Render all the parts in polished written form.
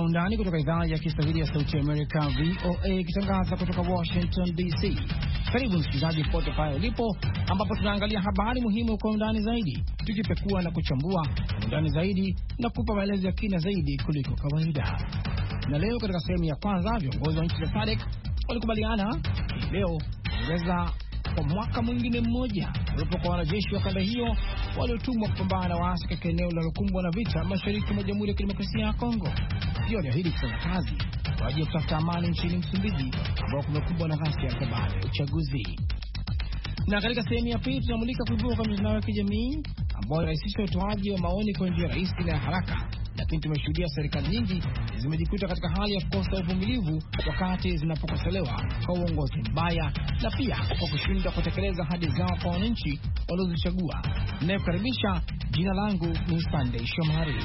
undani kutoka idhaa ya Kiswahili ya Sauti ya Amerika VOA ikitangaza kutoka Washington DC. Karibu msikilizaji pote pale ulipo, ambapo tunaangalia habari muhimu kwa undani zaidi, tukipekua na kuchambua kwa undani zaidi na kupa maelezo ya kina zaidi kuliko kawaida. Na leo katika sehemu ya kwanza, viongozi wa nchi za SADC walikubaliana leo kuongeza kwa mwaka mwingine mmoja uwepo kwa wanajeshi wa kanda hiyo waliotumwa kupambana na waasi katika eneo linalokumbwa na vita mashariki mwa Jamhuri ya Kidemokrasia ya Kongo. Pia waliahidi kufanya kazi kwa ajili ya kutafuta amani nchini Msumbiji ambao kumekumbwa na ghasia ya baada ya uchaguzi. Na katika sehemu ya pili tunamulika kuibuka kwa mitandao ya kijamii ambayo inarahisisha utoaji wa maoni kwa njia rahisi na haraka, lakini tumeshuhudia serikali nyingi zimejikuta katika hali ya kukosa uvumilivu wakati zinapokosolewa kwa uongozi mbaya na pia kwa kushindwa kutekeleza ahadi zao kwa wananchi waliozichagua. Ninayekaribisha, jina langu ni Sunday Shomari.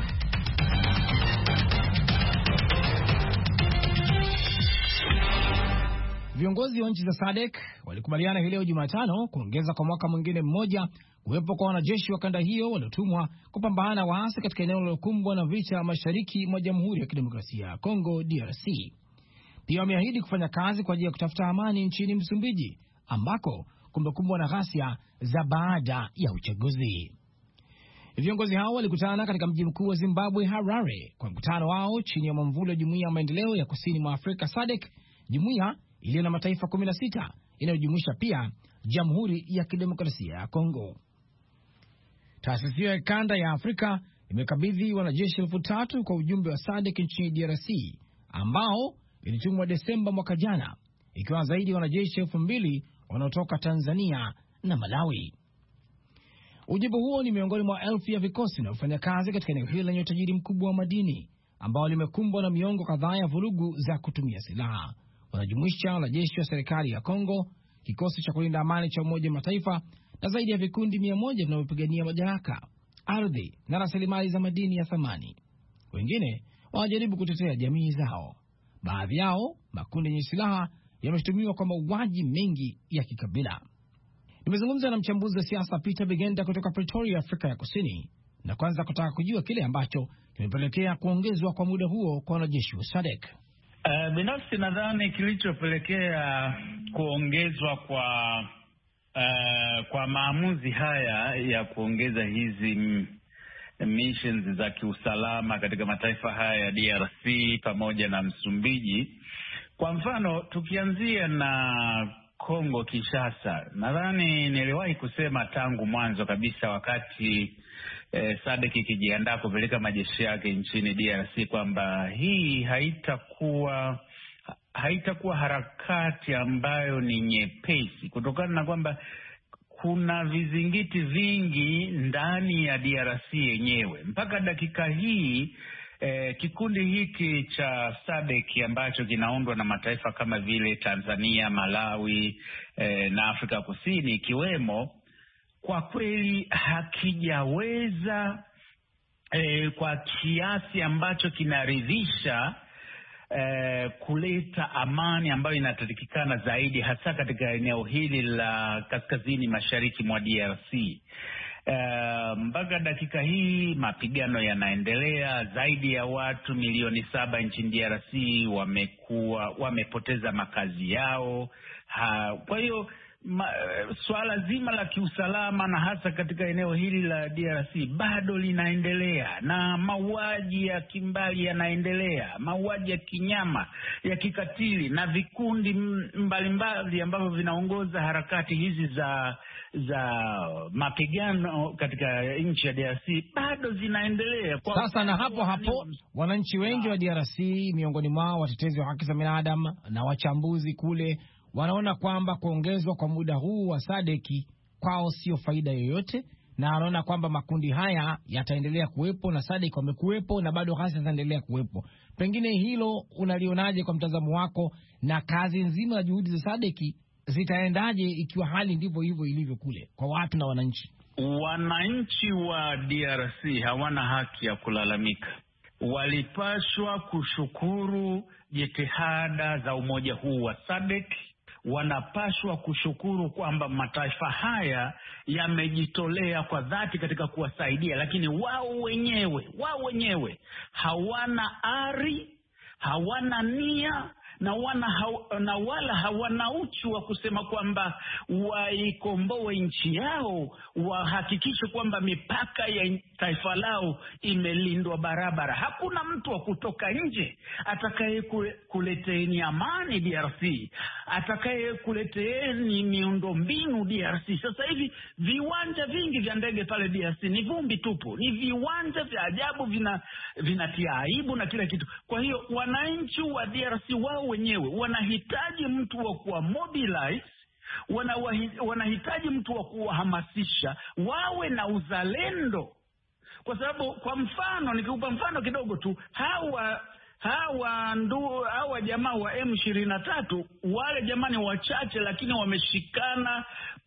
Viongozi wa nchi za SADC walikubaliana hii leo Jumatano kuongeza kwa mwaka mwingine mmoja uwepo kwa wanajeshi wa kanda hiyo waliotumwa kupambana na waasi katika eneo lilokumbwa na vita mashariki mwa Jamhuri ya Kidemokrasia ya Kongo DRC. Pia wameahidi kufanya kazi kwa ajili ya kutafuta amani nchini Msumbiji ambako kumekumbwa na ghasia za baada ya uchaguzi. Viongozi hao walikutana katika mji mkuu wa Zimbabwe, Harare, kwa mkutano wao chini ya mwamvuli wa Jumuiya ya Maendeleo ya Kusini mwa Afrika SADC, jumuiya iliyo na mataifa 16 inayojumuisha pia Jamhuri ya Kidemokrasia ya Kongo. Taasisi ya kanda ya Afrika imekabidhi wanajeshi 3,000 kwa ujumbe wa SADC nchini DRC ambao ilitumwa Desemba mwaka jana, ikiwa zaidi wanajeshi 2,000 wanaotoka Tanzania na Malawi. Ujumbe huo ni miongoni mwa elfu ya vikosi na kufanya kazi katika eneo hilo lenye utajiri mkubwa wa madini ambao limekumbwa na miongo kadhaa ya vurugu za kutumia silaha. Wanajumuisha wanajeshi wa serikali ya Kongo, kikosi cha kulinda amani cha Umoja wa Mataifa na zaidi ya vikundi 100 vinavyopigania madaraka, ardhi na rasilimali za madini ya thamani. Wengine wanajaribu kutetea jamii zao. Baadhi yao, makundi yenye silaha, yameshutumiwa kwa mauaji mengi ya kikabila. Nimezungumza na mchambuzi wa siasa Peter Bigenda kutoka Pretoria, Afrika ya Kusini, na kwanza kutaka kujua kile ambacho kimepelekea kuongezwa kwa muda huo kwa wanajeshi wa SADC. Binafsi nadhani kilichopelekea kuongezwa kwa maamuzi haya ya kuongeza hizi missions za kiusalama katika mataifa haya ya DRC pamoja na Msumbiji. Kwa mfano, tukianzia na Kongo Kinshasa, nadhani niliwahi kusema tangu mwanzo kabisa wakati SADC ikijiandaa kupeleka majeshi yake nchini DRC kwamba hii haitakuwa harakati ambayo ni nyepesi, kutokana na kwamba kuna vizingiti vingi ndani ya DRC yenyewe. Mpaka dakika hii kikundi hiki cha SADC ambacho kinaundwa na mataifa kama vile Tanzania, Malawi na Afrika Kusini ikiwemo, kwa kweli hakijaweza kwa kiasi ambacho kinaridhisha kuleta amani ambayo inatakikana zaidi, hasa katika eneo hili la kaskazini mashariki mwa DRC. Mpaka dakika hii mapigano yanaendelea. Zaidi ya watu milioni 7 nchini DRC wamepoteza makazi yao. Kwa hiyo swala zima la kiusalama na hasa katika eneo hili la DRC bado linaendelea, na mauaji ya kimbali yanaendelea, mauaji ya kinyama ya kikatili, na vikundi mbalimbali ambavyo vinaongoza harakati hizi za mapigano katika nchi ya DRC bado zinaendelea. Sasa na hapo wananchi wengi wa DRC, miongoni mwao watetezi wa haki za binadamu na wachambuzi kule, wanaona kwamba kuongezwa kwa muda huu wa SADC kwao sio faida yoyote, na wanaona kwamba makundi haya yataendelea kuwepo na SADC wamekuwepo na bado ghasia zinaendelea kuwepo. Pengine hilo unalionaje kwa mtazamo wako, na kazi nzima ya juhudi za SADC zitaendaje ikiwa hali ndivyo hivyo ilivyo kule kwa watu na wananchi? Wananchi wa DRC hawana haki ya kulalamika. Walipashwa kushukuru jitihada za umoja huu wa SADC. Wanapashwa kushukuru kwamba mataifa haya yamejitolea kwa dhati katika kuwasaidia, lakini wao wenyewe hawana ari hawana nia na wala hawana uchu wa kusema kwamba waikomboe nchi yao, wahakikishe kwamba mipaka ya taifa lao imelindwa barabara. Hakuna mtu wa kutoka nje atakaye kuleteeni amani DRC, atakaye kuleteeni miundombinu DRC. Sasa hivi viwanja vingi vya ndege pale DRC ni vumbi tupu, ni viwanja vya ajabu, vinatia aibu na kila kitu. Kwa hiyo wananchi wa DRC wao wenyewe wanahitaji mtu wa kuwa mobilize, wanahitaji mtu wa kuwahamasisha wawe na uzalendo. Kwa sababu kwa mfano, nikikupa mfano kidogo tu, hawa jamaa wa M23, wale jamani wachache, lakini wameshikana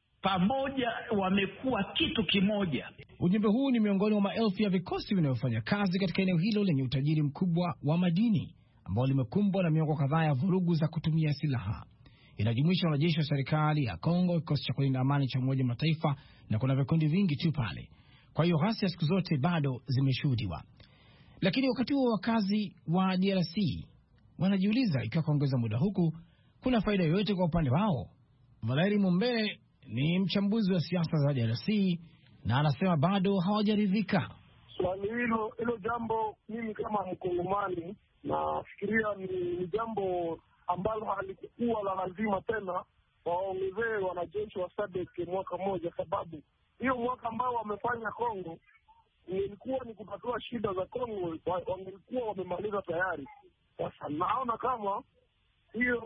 pamoja, wamekuwa kitu kimoja. Ujumbe huu ni miongoni mwa maelfu ya vikosi vinavyofanya kazi katika eneo hilo lenye utajiri mkubwa wa madini ambao limekumbwa na miongo kadhaa ya vurugu za kutumia silaha. Inajumuisha wanajeshi wa serikali ya Kongo, kikosi cha kulinda amani cha Umoja wa Mataifa, na kuna vikundi vingi tu pale. Kwa hiyo ghasia siku zote bado zimeshuhudiwa. Lakini wakati huo wakazi wa DRC wanajiuliza ikiwa kuongeza muda huku kuna faida yoyote kwa upande wao. Valeri Mumbere ni mchambuzi wa siasa za DRC na anasema bado hawajaridhika. Swali hilo jambo, mimi kama Mkongomani nafikiria ni jambo ambalo halikuwa la lazima tena waongezee wanajeshi wa SADC mwaka mmoja, sababu hiyo mwaka ambao wamefanya Kongo ilikuwa ni kutatua shida za Kongo, wangekuwa wamemaliza tayari. Sasa naona kama hiyo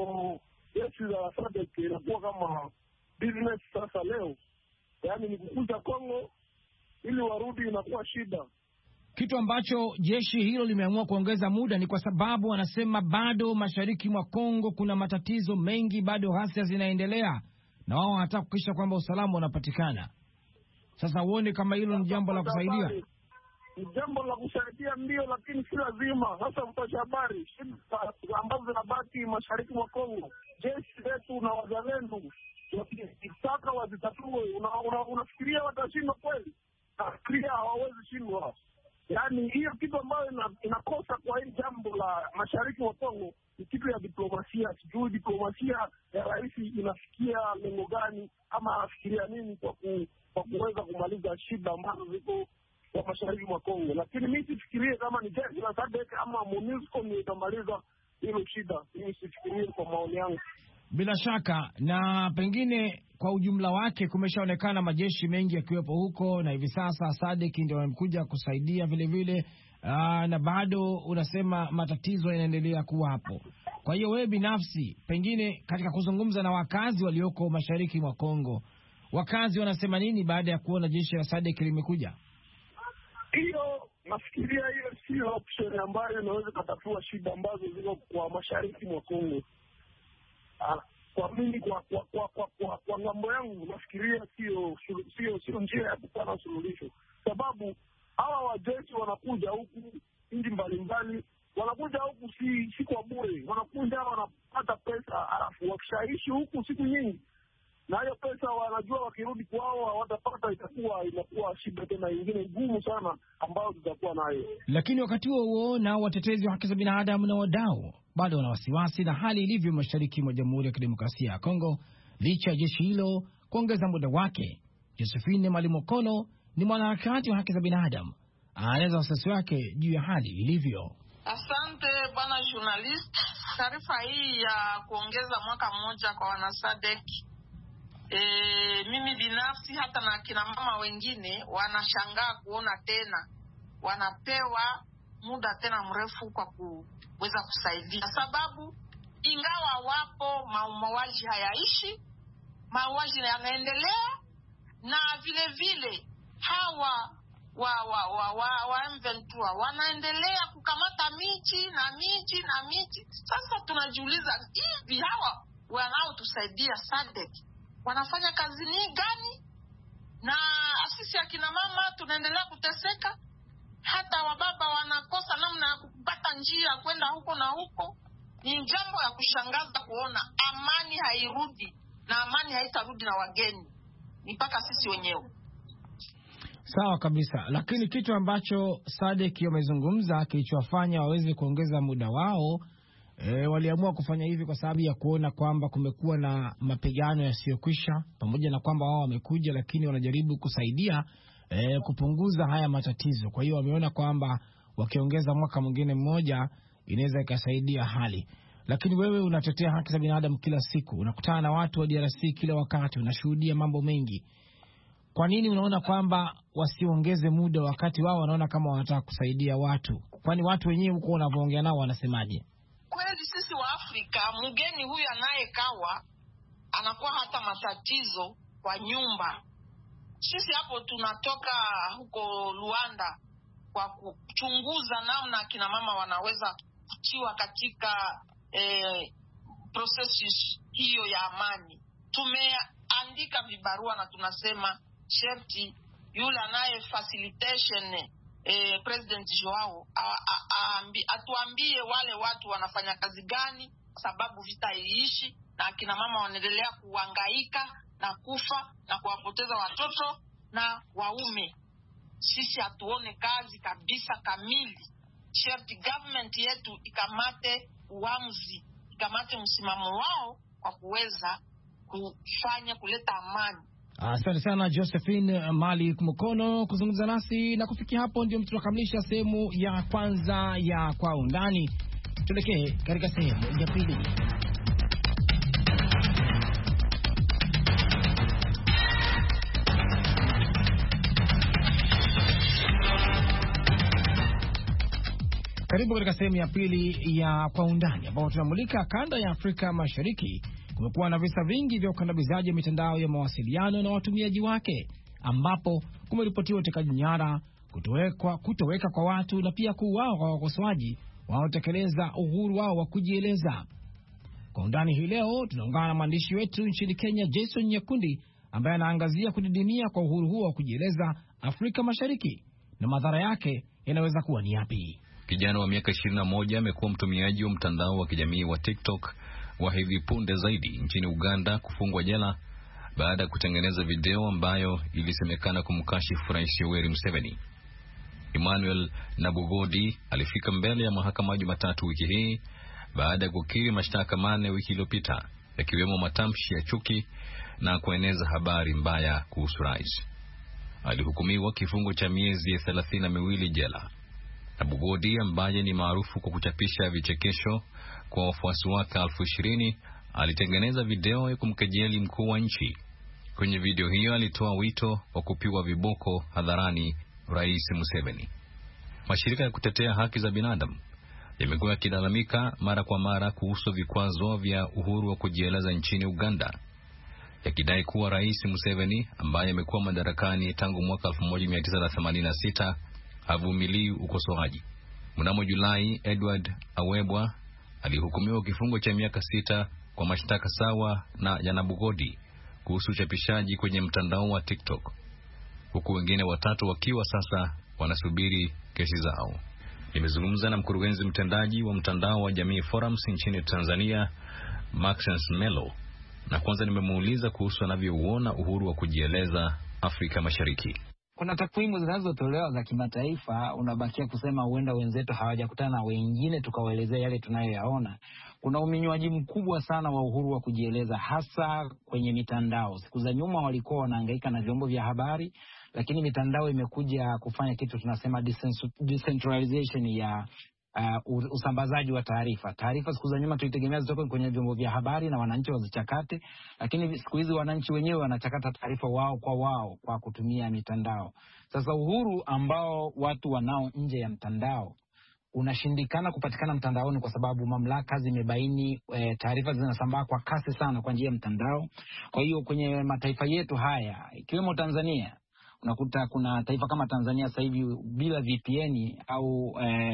jeshi za SADC inakuwa kama business sasa leo, yaani ni kukuja Kongo ili warudi, inakuwa shida. Kitu ambacho jeshi hilo limeamua kuongeza muda ni kwa sababu wanasema bado mashariki mwa Kongo kuna matatizo mengi, bado ghasia zinaendelea na wao wanataka kuhakikisha kwamba usalama unapatikana. Sasa uone kama hilo ni jambo la kusaidia. Ni jambo la kusaidia ndio, lakini si lazima. Sasa mpasha habari ambazo zinabaki mashariki mwa Kongo, jeshi letu na wazalendo wakitaka wazitatue, unafikiria watashindwa kweli? Nafikiria hawawezi shindwa. Yaani hiyo kitu ambayo inakosa kwa hili jambo la mashariki wa Kongo ni kitu ya diplomasia. Sijui diplomasia ya rais inafikia lengo gani, ama anafikiria nini kwa kuweza kumaliza shida ambazo ziko kwa mashariki mwa Kongo. Lakini mimi sifikirie kama ni jeshi la SADC ama MONUSCO ndio itamaliza hilo shida. Mimi sifikirie, kwa maoni yangu. Bila shaka, na pengine kwa ujumla wake kumeshaonekana majeshi mengi yakiwepo huko, na hivi sasa SADC ndio wamekuja kusaidia vile vile, na bado unasema matatizo yanaendelea kuwa hapo. Kwa hiyo wewe binafsi, pengine katika kuzungumza na wakazi walioko mashariki mwa Kongo, wakazi wanasema nini baada ya kuona jeshi la SADC limekuja? Hiyo nafikiria hiyo sio option ambayo inaweza kutatua shida ambazo ziko kwa mashariki mwa Kongo. Kwa mimi kwa ngambo yangu nafikiria sio njia ya kupata suluhisho, sababu hawa wajeshi wanakuja huku nchi mbalimbali, wanakuja huku si kwa bure, wanakuja wanapata pesa, alafu wakishaishi huku siku nyingi, na hiyo pesa wanajua wakirudi kwao hawatapata, inakuwa shida tena nyingine ngumu sana ambayo tutakuwa nayo. Lakini wakati huo nao watetezi wa haki za binadamu na wadau bado wana wasiwasi na hali ilivyo mashariki mwa Jamhuri ya Kidemokrasia ya Kongo licha ya jeshi hilo kuongeza muda wake. Josephine Malimokono ni mwanaharakati wa haki za binadamu, anaeleza wasiwasi wake juu ya hali ilivyo. Asante bwana journalist. Taarifa hii ya kuongeza mwaka mmoja kwa wanasadek, mimi binafsi hata na kina mama wengine wanashangaa kuona tena wanapewa muda tena mrefu kwa kuweza kusaidia, sababu ingawa wapo mauaji hayaishi, mauaji yanaendelea, na vile vile hawa wa M23 wanaendelea kukamata miji na miji na miji. Sasa tunajiuliza, hivi hawa wanaotusaidia SADC wanafanya kazi gani? Na sisi akina mama tunaendelea kuteseka, hata wababa wanakosa namna ya kupata njia kwenda huko na huko. Ni jambo ya kushangaza kuona amani hairudi, na amani haitarudi na wageni, ni mpaka sisi wenyewe. Sawa kabisa, lakini kitu ambacho SADC wamezungumza kilichowafanya waweze kuongeza muda wao, waliamua kufanya hivi kwa sababu ya kuona kwamba kumekuwa na mapigano yasiyokwisha, pamoja na kwamba wao wamekuja, lakini wanajaribu kusaidia kupunguza haya matatizo. Kwa hiyo wameona kwamba wakiongeza mwaka mwingine mmoja inaweza ikasaidia hali. Lakini wewe unatetea haki za binadamu kila siku, unakutana na watu wa DRC kila wakati, unashuhudia mambo mengi. Kwa nini unaona kwamba wasiongeze muda wakati wao wanaona kama wanataka kusaidia watu? Kwani watu wenyewe huko wanavyoongea nao wanasemaje? Kweli sisi wa Afrika, mgeni huyu anayekawa anakuwa hata matatizo kwa nyumba. Sisi hapo tunatoka huko Luanda kwa kuchunguza namna kina mama wanaweza kutiwa katika processes hiyo ya amani. Tumeandika vibarua na tunasema sherti yule anaye facilitation President Joao atuambie wale watu wanafanya kazi gani, sababu vita iishi na akina mama wanaendelea kuhangaika na kufa na kuwapoteza watoto na waume. Sisi hatuone kazi kabisa kamili. Sherti government yetu ikamate uamuzi, ikamate msimamo wao kwa kuweza kuleta amani. Asante sana Josephine Mali Mukono kuzungumza nasi, na kufikia hapo ndio tunakamilisha sehemu ya kwanza ya Kwa Undani. Tuelekee katika sehemu ya pili. Karibu katika sehemu ya pili ya Kwa Undani, ambapo tunamulika kanda ya Afrika Mashariki. Kumekuwa na visa vingi vya ukandamizaji wa mitandao ya mawasiliano na watumiaji wake, ambapo kumeripotiwa utekaji nyara, kutoweka kwa watu na pia kuuawa kwa wakosoaji wanaotekeleza uhuru wao wa kujieleza. Kwa Undani hii leo tunaungana na mwandishi wetu nchini Kenya, Jason Nyakundi, ambaye anaangazia kudidimia kwa uhuru huo wa kujieleza Afrika Mashariki na madhara yake yanaweza kuwa ni yapi. Kijana wa miaka 21 amekuwa mtumiaji wa mtandao wa kijamii wa TikTok wa hivi punde zaidi nchini Uganda kufungwa jela baada ya kutengeneza video ambayo ilisemekana kumkashifu Rais Yoweri Museveni. Emmanuel Nabugodi alifika mbele ya mahakama Jumatatu wiki hii baada ya kukiri mashtaka 4 wiki iliyopita, yakiwemo matamshi ya chuki na kueneza habari mbaya kuhusu rais. Alihukumiwa kifungo cha miezi 32 jela. Nabugodi, ambaye ni maarufu kwa kuchapisha vichekesho kwa wafuasi wake 20,000, alitengeneza video ya kumkejeli mkuu wa nchi. Kwenye video hiyo alitoa wito wa kupigwa viboko hadharani Rais Museveni. Mashirika ya kutetea haki za binadamu yamekuwa yakilalamika mara kwa mara kuhusu vikwazo vya uhuru wa kujieleza nchini Uganda, yakidai kuwa Rais Museveni, ambaye amekuwa madarakani tangu mwaka 1986, havumilii ukosoaji. Mnamo Julai, Edward Awebwa alihukumiwa kifungo cha miaka 6 kwa mashtaka sawa na ya Nabugodi kuhusu uchapishaji kwenye mtandao wa TikTok, huku wengine 3 wakiwa sasa wanasubiri kesi zao. Nimezungumza na mkurugenzi mtendaji wa mtandao wa Jamii Forums nchini Tanzania, Maxence Melo, na kwanza nimemuuliza kuhusu anavyouona uhuru wa kujieleza Afrika Mashariki. Kuna takwimu zinazotolewa za kimataifa, unabakia kusema huenda wenzetu hawajakutana na wengine tukawaelezea yale tunayoyaona. Kuna uminywaji mkubwa sana wa uhuru wa kujieleza, hasa kwenye mitandao. Siku za nyuma walikuwa wanahangaika na vyombo vya habari, lakini mitandao imekuja kufanya kitu tunasema decentralization ya usambazaji wa taarifa. Taarifa siku za nyuma tulitegemea zitoke kwenye vyombo vya habari na wananchi wazichakate, lakini siku hizi wananchi wenyewe wanachakata taarifa wao kwa kutumia mitandao. Sasa uhuru ambao watu wanao nje ya mtandao unashindikana kupatikana mtandaoni kwa sababu mamlaka zimebaini taarifa zinasambaa kwa kasi sana kwa njia ya mtandao. Kwa hiyo kwenye mataifa yetu haya ikiwemo Tanzania, unakuta kuna taifa kama Tanzania sasa hivi bila VPN au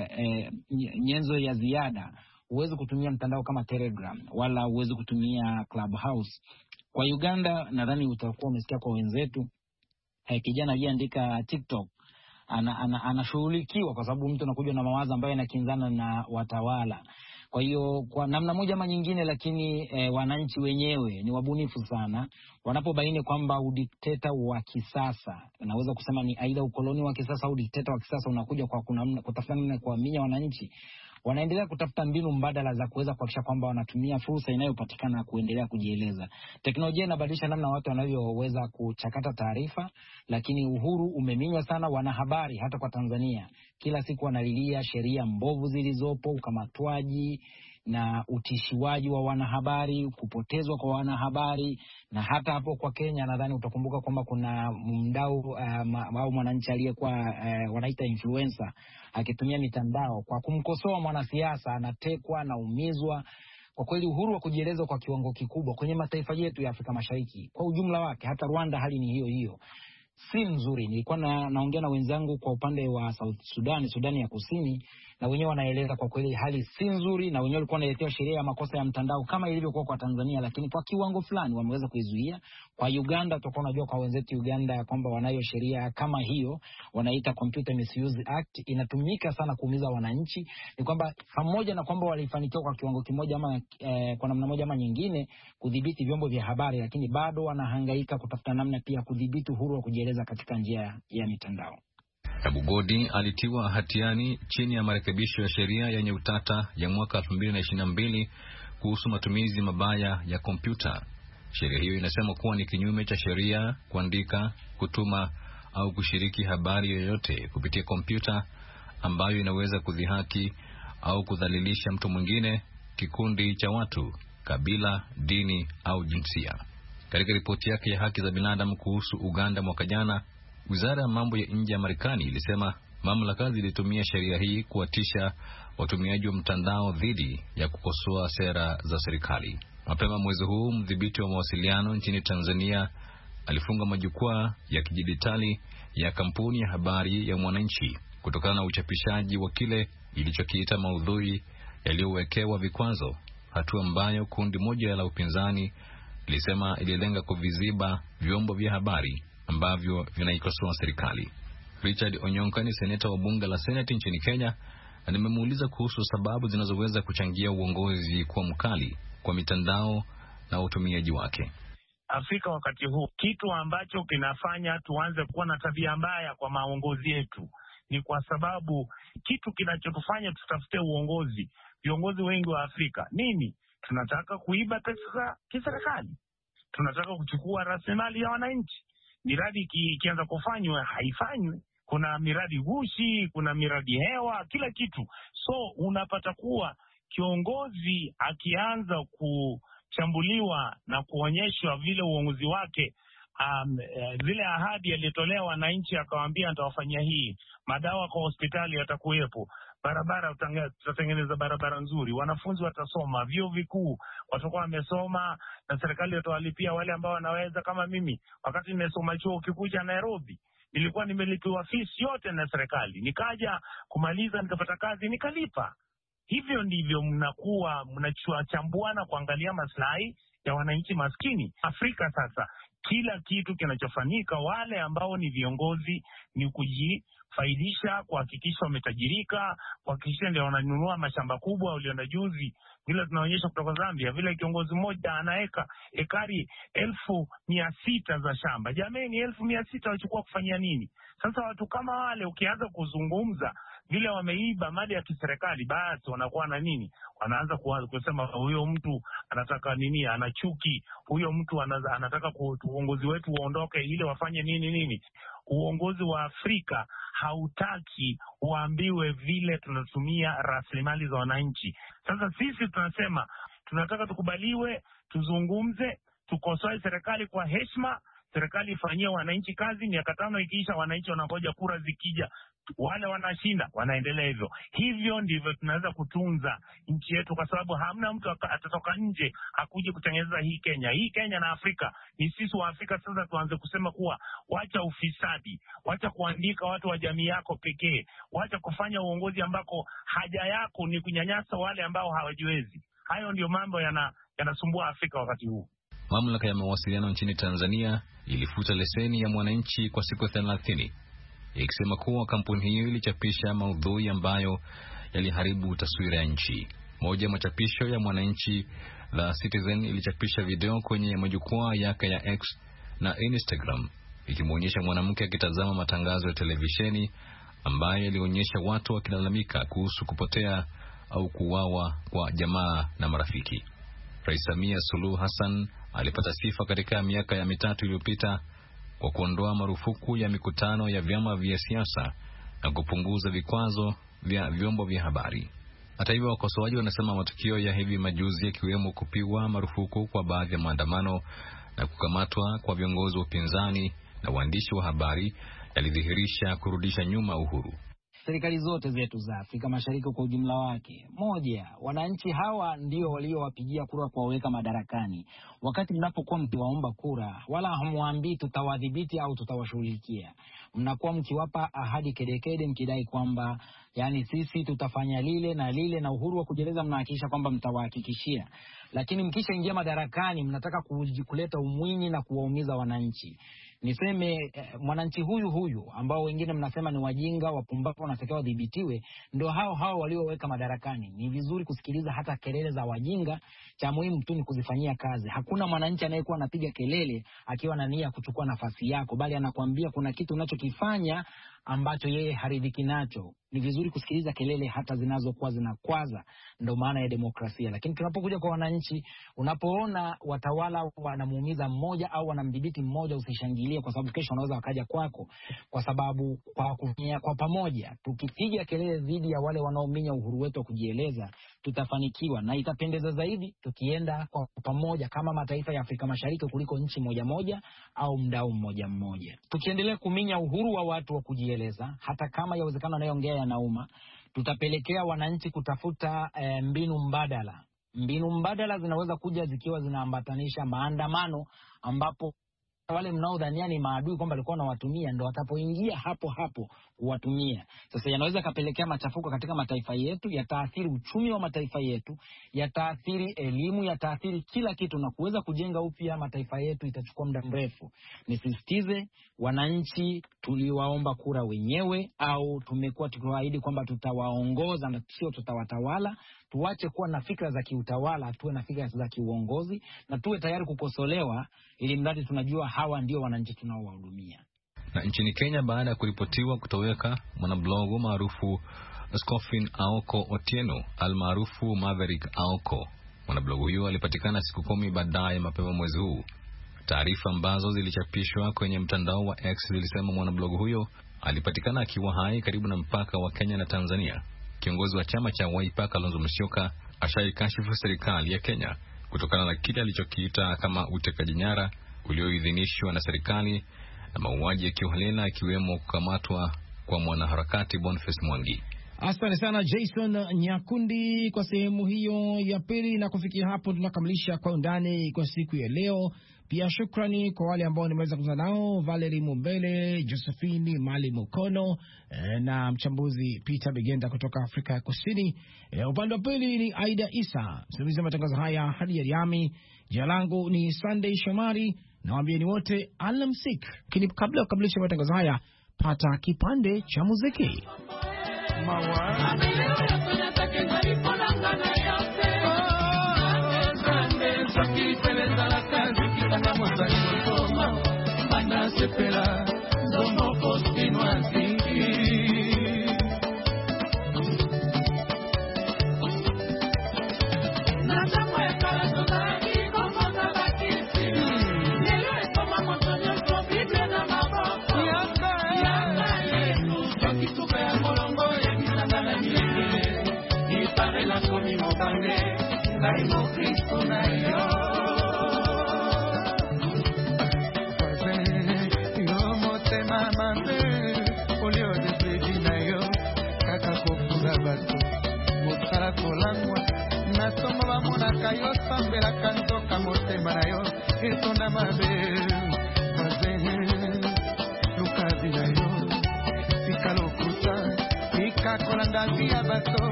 nyenzo ya ziada huwezi kutumia mtandao kama Telegram wala huwezi kutumia Clubhouse. Kwa Uganda nadhani utakuwa umesikia kwa wenzetu, kijana aliyeandika TikTok anashughulikiwa kwa sababu mtu anakuja na mawazo ambayo yanakinzana na watawala. Kwa hiyo kwa namna moja ama nyingine, lakini wananchi wenyewe ni wabunifu sana wanapobaini kwamba udikteta wa kisasa, naweza kusema ni aidha ukoloni wa kisasa au dikteta wa kisasa unakuja kwa kutafuta namna kuaminya wananchi. Wanaendelea kutafuta mbinu mbadala za kuweza kuhakikisha kwamba wanatumia fursa inayopatikana kuendelea kujieleza. Teknolojia inabadilisha namna watu wanavyoweza kuchakata taarifa, lakini uhuru umeminywa sana. Wanahabari hata kwa Tanzania kila siku wanalilia sheria mbovu zilizopo, ukamatwaji na utishiwaji wa wanahabari, kupotezwa kwa wanahabari. Na hata hapo kwa Kenya nadhani utakumbuka kwamba kuna mdau au mwananchi aliyekuwa wanaita influencer akitumia mitandao kwa kumkosoa mwanasiasa, anatekwa na umizwa. Kwa kweli uhuru wa kujieleza kwa kiwango kikubwa kwenye mataifa yetu ya Afrika Mashariki kwa ujumla wake, hata Rwanda hali ni hiyo hiyo, si nzuri. Nilikuwa naongea na wenzangu kwa upande wa South Sudan, Sudani ya Kusini, na wenyewe wanaeleza kwa kweli hali si nzuri, na wenyewe walikuwa wanaletewa sheria ya makosa ya mtandao kama ilivyokuwa kwa Tanzania, lakini kwa kiwango fulani wameweza kuizuia. Kwa Uganda tutakuwa tunajua kwa wenzetu Uganda kwamba wanayo sheria kama hiyo, wanaita Computer Misuse Act, inatumika sana kuumiza wananchi. Ni kwamba pamoja na kwamba walifanikiwa kwa kiwango kimoja ama kwa namna moja ama nyingine kudhibiti vyombo vya habari, lakini bado wanahangaika kutafuta namna pia kudhibiti uhuru wa kujieleza katika njia ya mitandao. Abu Godi alitiwa hatiani chini ya marekebisho ya sheria yenye utata ya mwaka 2022 kuhusu matumizi mabaya ya kompyuta. Sheria hiyo inasema kuwa ni kinyume cha sheria kuandika, kutuma au kushiriki habari yoyote kupitia kompyuta ambayo inaweza kudhihaki au kudhalilisha mtu mwingine, kikundi cha watu, kabila, dini au jinsia. Katika ripoti yake ya haki za binadamu kuhusu Uganda mwaka jana, Wizara ya mambo ya nje ya Marekani ilisema mamlaka zilitumia sheria hii kuwatisha watumiaji wa mtandao dhidi ya kukosoa sera za serikali. Mapema mwezi huu, mdhibiti wa mawasiliano nchini Tanzania alifunga majukwaa ya kidijitali ya kampuni ya habari ya Mwananchi kutokana na uchapishaji wa kile ilichokiita maudhui yaliyowekewa vikwazo, hatua ambayo kundi moja la upinzani lilisema ililenga kuviziba vyombo vya habari ambavyo vinaikosoa serikali. Richard Onyonka ni seneta wa bunge la Senate nchini Kenya, na nimemuuliza kuhusu sababu zinazoweza kuchangia uongozi kuwa mkali kwa mitandao na utumiaji wake. Afrika wakati huu, kitu ambacho kinafanya tuanze kuwa na tabia mbaya kwa maongozi yetu ni kwa sababu kitu kinachotufanya tutafute uongozi, viongozi wengi wa Afrika, nini? Tunataka kuiba pesa kiserikali, tunataka kuchukua rasilimali ya wananchi. Miradi ikianza kufanywa haifanywi. Kuna miradi gushi, kuna miradi hewa, kila kitu. So unapata kuwa kiongozi akianza kuchambuliwa na kuonyeshwa vile uongozi wake, zile ahadi alitolewa wananchi, akawaambia nitawafanyia hii, madawa kwa hospitali yatakuwepo, barabara tutatengeneza barabara nzuri, wanafunzi watasoma, vyuo vikuu watakuwa wamesoma na serikali watawalipia wale ambao wanaweza. Kama mimi wakati nimesoma chuo kikuu cha Nairobi, nilikuwa nimelipiwa fees yote na serikali, nikaja kumaliza nikapata kazi nikalipa. Hivyo ndivyo mnakuwa mnachambuana kuangalia maslahi ya wananchi maskini. Afrika sasa kila kitu kinachofanyika, wale ambao ni viongozi ni kujifaidisha, kuhakikisha wametajirika, kuhakikisha ndio wananunua mashamba kubwa. Uliona juzi vile tunaonyesha kutoka Zambia, vile kiongozi mmoja anaweka ekari 1,600 za shamba. Jamani, 1,600 wachukua kufanyia nini? Sasa watu kama wale ukianza kuzungumza vile wameiba mali ya kiserikali, basi wanakuwa na nini? Wanaanza kusema huyo mtu anataka nini, anachuki, huyo mtu anataka uongozi wetu uondoke ili wafanye nini. Uongozi wa Afrika hautaki uambiwe vile tunatumia rasilimali za wananchi. Sasa sisi tunasema tunataka tukubaliwe, tuzungumze, tukosoe serikali kwa heshima, serikali ifanyie wananchi kazi. Miaka 5 ikiisha, wananchi wanangoja kura zikija, wale wanashinda, wanaendelea hivyo. Hivyo ndivyo tunaweza kutunza nchi yetu, kwa sababu hamna mtu atatoka nje akuje kutengeneza hii Kenya. Hii Kenya na Afrika ni sisi wa Afrika. Sasa tuanze kusema kuwa wacha ufisadi, wacha kuandika watu wa jamii yako pekee, wacha kufanya uongozi ambako haja yako ni kunyanyasa wale ambao hawajiwezi. Hayo ndio mambo yanasumbua Afrika wakati huu. Mamlaka ya mawasiliano nchini Tanzania ilifuta leseni ya Mwananchi kwa siku 30, ikisema kuwa kampuni hiyo ilichapisha maudhui ambayo yaliharibu taswira ya nchi. Moja ya machapisho ya Mwananchi, la Citizen, ilichapisha video kwenye majukwaa yake ya X na Instagram ikimuonyesha mwanamke akitazama matangazo ya televisheni ambaye yalionyesha watu wakilalamika kuhusu kupotea au kuuawa kwa jamaa na marafiki. Rais Samia Suluhu Hassan alipata sifa katika miaka ya mitatu iliyopita kwa kuondoa marufuku ya mikutano ya vyama vya siasa na kupunguza vikwazo vya vyombo vya habari. Hata hivyo, wakosoaji wanasema matukio ya hivi majuzi yakiwemo kupigwa marufuku kwa baadhi ya maandamano na kukamatwa kwa viongozi wa upinzani na waandishi wa habari yalidhihirisha kurudisha nyuma uhuru. Serikali zote zetu za Afrika Mashariki kwa ujumla wake, moja, wananchi hawa ndio waliowapigia kura kuwaweka madarakani. Wakati mnapokuwa mkiwaomba kura, wala hamwambii tutawadhibiti au tutawashughulikia. Mnakuwa mkiwapa ahadi kedekede mkidai kwamba yani sisi tutafanya lile na uhuru wa kujieleza mnahakikisha kwamba mtawahakikishia. Lakini mkisha ingia madarakani mnataka kuleta umwinyi na kuwaumiza wananchi. Niseme mwananchi huyu ambao wengine mnasema ni wajinga, wapumbavu, wanatakiwa wadhibitiwe, ndio hao walioweka madarakani. Ni vizuri kusikiliza hata kelele za wajinga, cha muhimu tu ni kuzifanyia kazi. Hakuna mwananchi anayekuwa anapiga kelele akiwa na nia kuchukua nafasi yako, bali anakuambia kuna kitu unachokifanya ambacho yeye haridhiki nacho. Ni vizuri kusikiliza kelele hata zinazokuwa zinakwaza, ndio maana ya demokrasia. Lakini tunapokuja kwa wananchi, unapoona watawala wanamuumiza mmoja au wanamdhibiti mmoja, usishangilie, kwa sababu kesho wanaweza wakaja kwako. Kwa sababu kwa pamoja tukipiga kelele dhidi ya wale wanaominya uhuru wetu wa kujieleza, tutafanikiwa, na itapendeza zaidi tukienda kwa pamoja kama mataifa ya Afrika Mashariki kuliko nchi moja au mdau mmoja. Tukiendelea kuminya uhuru wa watu wa kujieleza, hata kama yawezekana anayeongea yanauma, tutapelekea wananchi kutafuta mbinu mbadala. Mbinu mbadala zinaweza kuja zikiwa zinaambatanisha maandamano, ambapo wale mnaodhania ni maadui kwamba walikuwa wanawatumia ndio watapoingia hapo kuwatumia. Sasa yanaweza kapelekea machafuko katika mataifa yetu, yataathiri uchumi wa mataifa yetu, yataathiri elimu, yataathiri kila kitu, na kuweza kujenga upya mataifa yetu itachukua muda mrefu. Nisisitize, wananchi tuliwaomba kura wenyewe, au tumekuwa tukiwaahidi kwamba tutawaongoza na sio tutawatawala. Tuache kuwa na fikra za kiutawala, tuwe na fikra za kiuongozi, na tuwe tayari kukosolewa, ili mradi tunajua hawa ndio wananchi tunaowahudumia. Na nchini Kenya, baada ya kuripotiwa kutoweka mwanablogu maarufu Scoffin Aoko Otieno almaarufu Maverick Aoko, mwanablogu huyo alipatikana siku 10 baadaye mapema mwezi huu. Taarifa ambazo zilichapishwa kwenye mtandao wa X zilisema mwanablogu huyo alipatikana akiwa hai karibu na mpaka wa Kenya na Tanzania. Kiongozi wa chama cha Wiper Kalonzo Musyoka ashaikashifu serikali ya Kenya kutokana na kile alichokiita kama utekaji nyara ulioidhinishwa na serikali na mauaji ya kiholela, ikiwemo kukamatwa kwa mwanaharakati Boniface Mwangi. Asante sana Jason Nyakundi kwa sehemu hiyo ya pili, na kufikia hapo tunakamilisha Kwa Undani kwa siku ya leo. Pia shukrani kwa wale ambao nimeweza kuzungumza nao, Valerie Mumbele, Josephine Mali Mukono na mchambuzi Peter Bigenda kutoka Afrika ya Kusini. Upande wa pili ni Aida Isa, msimamizi wa matangazo haya Hadi Yariami. Jina langu ni Sunday Shomari, na waambieni wote alamsik. Lakini kabla ya kukamilisha matangazo haya, pata kipande cha muziki.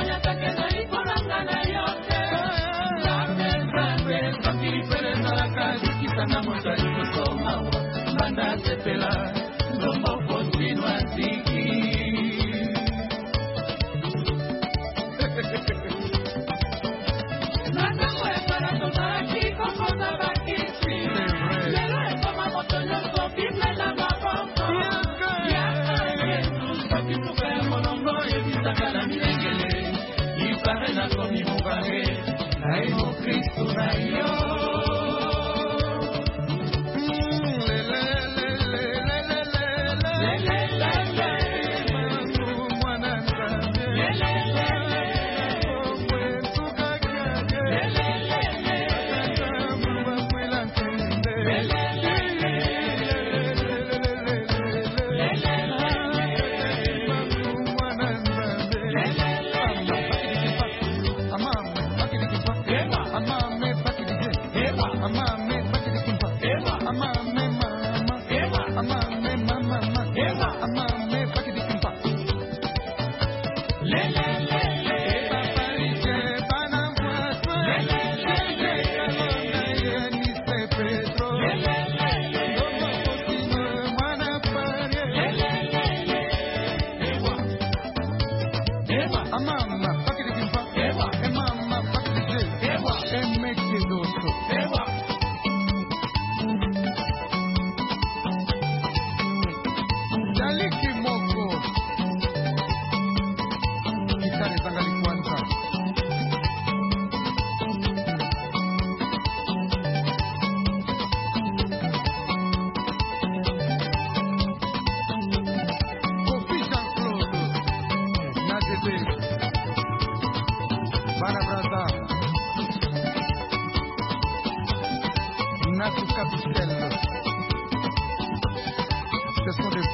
Diferente a la banda sepela lombo continua ziki nana mwe para toda kiko koza bakisi lelo kama moto nyoso bimela mabongo ya tusakifuka monongo yebisakala milengele ipare na komi mubare na imo Kristo na yo Ce sont des